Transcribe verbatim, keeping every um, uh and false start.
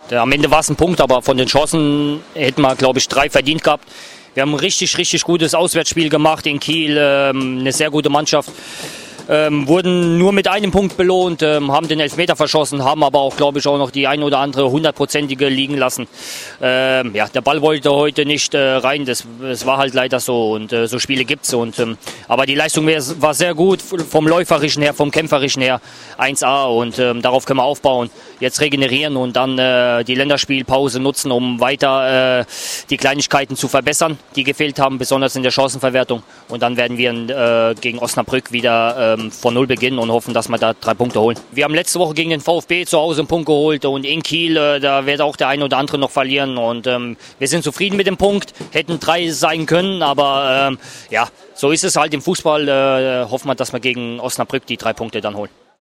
Der, am Ende war es ein Punkt, aber von den Chancen hätten wir, glaube ich, drei verdient gehabt. Wir haben ein richtig, richtig gutes Auswärtsspiel gemacht in Kiel, ähm, eine sehr gute Mannschaft. Ähm, wurden nur mit einem Punkt belohnt, ähm, haben den Elfmeter verschossen, haben aber auch, glaube ich, auch noch die ein oder andere hundertprozentige liegen lassen. Ähm, ja, der Ball wollte heute nicht äh, rein, das, das war halt leider so und äh, so Spiele gibt's. Und, ähm, aber die Leistung war sehr gut, vom Läuferischen her, vom Kämpferischen her, eins A und ähm, darauf können wir aufbauen. Jetzt regenerieren und dann äh, die Länderspielpause nutzen, um weiter äh, die Kleinigkeiten zu verbessern, die gefehlt haben, besonders in der Chancenverwertung. Und dann werden wir äh, gegen Osnabrück wieder äh, von Null beginnen und hoffen, dass wir da drei Punkte holen. Wir haben letzte Woche gegen den VfB zu Hause einen Punkt geholt und in Kiel, äh, da wird auch der eine oder andere noch verlieren. Und ähm, wir sind zufrieden mit dem Punkt, hätten drei sein können, aber ähm, ja, so ist es halt im Fußball. Äh, hoffen wir, dass wir gegen Osnabrück die drei Punkte dann holen.